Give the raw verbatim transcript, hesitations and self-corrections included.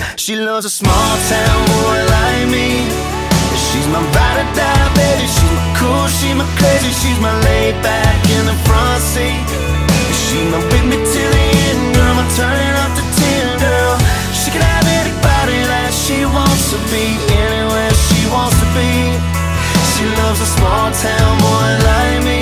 She loves a small town boy like me. She's my ride or die, baby. She's my cool, she's my crazy. She's my laid back in the front seat. She's my with me till the end, girl. I'm turning up to ten, girl. She can have anybody that she wants to be, anywhere she wants to be. She loves a small town boy like me.